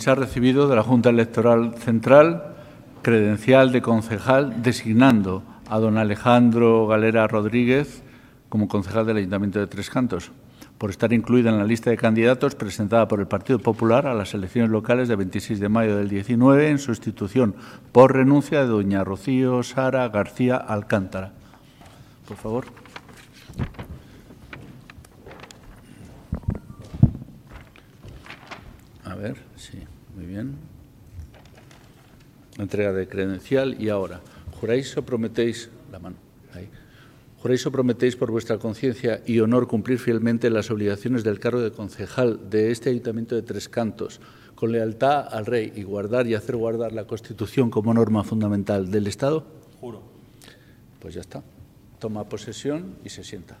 Se ha recibido de la Junta Electoral Central credencial de concejal designando a don Alejandro Galera Rodríguez como concejal del Ayuntamiento de Tres Cantos, por estar incluida en la lista de candidatos presentada por el Partido Popular a las elecciones locales de 26 de mayo del 19 en sustitución por renuncia de doña Rocío Sara García Alcántara. Por favor. A ver, sí, muy bien. Entrega de credencial y ahora, ¿juráis o prometéis la mano? Ahí. ¿Juráis o prometéis por vuestra conciencia y honor cumplir fielmente las obligaciones del cargo de concejal de este Ayuntamiento de Tres Cantos, con lealtad al Rey y guardar y hacer guardar la Constitución como norma fundamental del Estado? Juro. Pues ya está. Toma posesión y se sienta.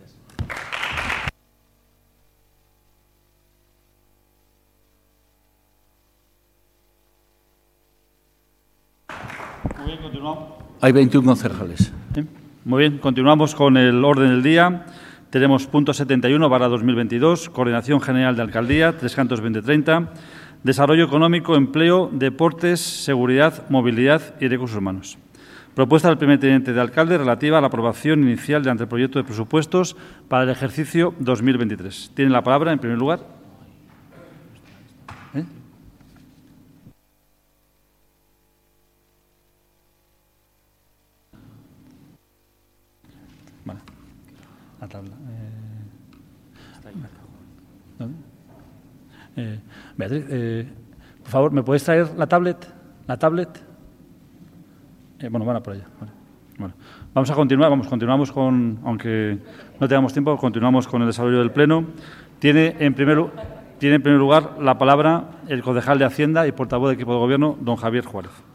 Muy bien, continuamos. Hay 21 concejales. Muy bien, continuamos con el orden del día. Tenemos punto 71/2022, Coordinación General de Alcaldía, Tres Cantos 2030, Desarrollo Económico, Empleo, Deportes, Seguridad, Movilidad y Recursos Humanos. Propuesta del primer teniente de alcalde relativa a la aprobación inicial del anteproyecto de presupuestos para el ejercicio 2023. Tiene la palabra, en primer lugar. Vale. La tabla. Beatriz, por favor, ¿me puedes traer la tablet? ¿La tablet? Bueno, van a por allá. Vale. Bueno, vamos a continuar. Continuamos con, aunque no tengamos tiempo, continuamos con el desarrollo del Pleno. Tiene en primer lugar la palabra el concejal de Hacienda y portavoz del equipo de Gobierno, don Javier Juárez.